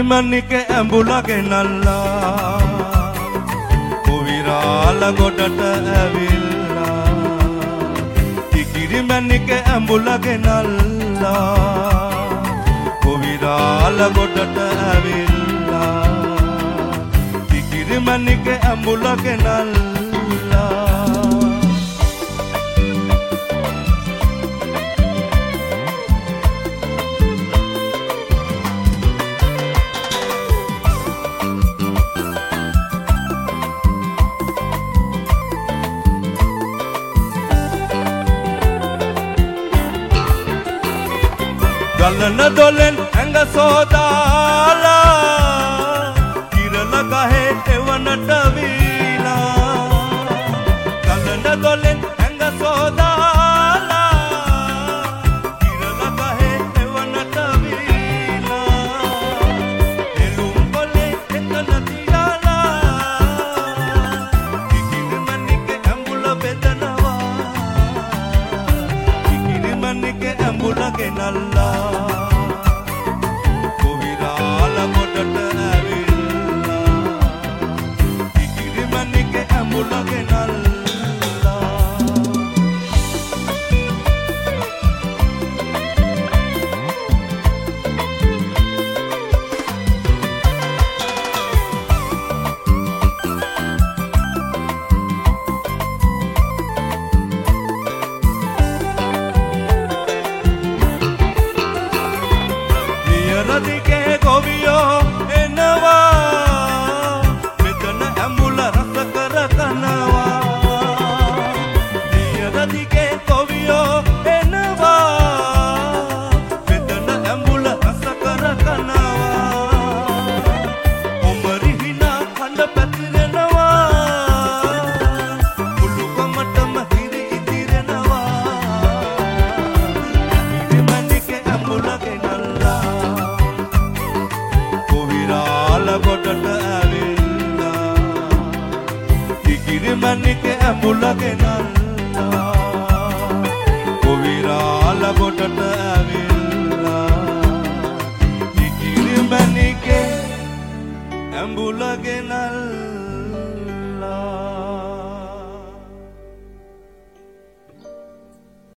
මණිකේ ඇඹුලගේ නල්ලා කොවිරාල ගොඩට ඇවිල්ලා ඉකිරි මණිකේ ඇඹුලගේ නල්ලා කොවිරාල ගොඩට ඇවිල්ලා ඉකිරි මණිකේ ඇඹුලගේ නල්ලා ගලන දොලෙන් ඇඟ සෝදාලා කිරල ගහේ එවනට වීලා ගලන දොලෙන් ඇඟ සෝදාලා කිරල ගහේ එවනට වීලා එළුම් පොලේ එතන තියාලා ඉකිරි මණිකේ ඇඹුල බෙදනවා ඉකිරි මණිකේ ඇඹුලගේ නල්ලා රදිගේ ගොවියෝ එනවා මෙතන ඇඹුල රස කර කනවා රදිගේ ගොවියෝ එනවා මෙතන ඇඹුල රස කර කනවා ඔමරි හිනා කඳ පැතිරෙනවා මුළුකමටම හිරි ඉතිරෙනවා ඉකිරි මණිකේ ඇඹුලගේ නල්ලා ගොඩට ඇවිල්ලා ඉකිරි මණිකේ ඇඹුලගේ නල්ලා කොවිරාල ගොඩට ඇවිල්ලා ඉකිරි මණිකේ ඇඹුලගේ නල්ලා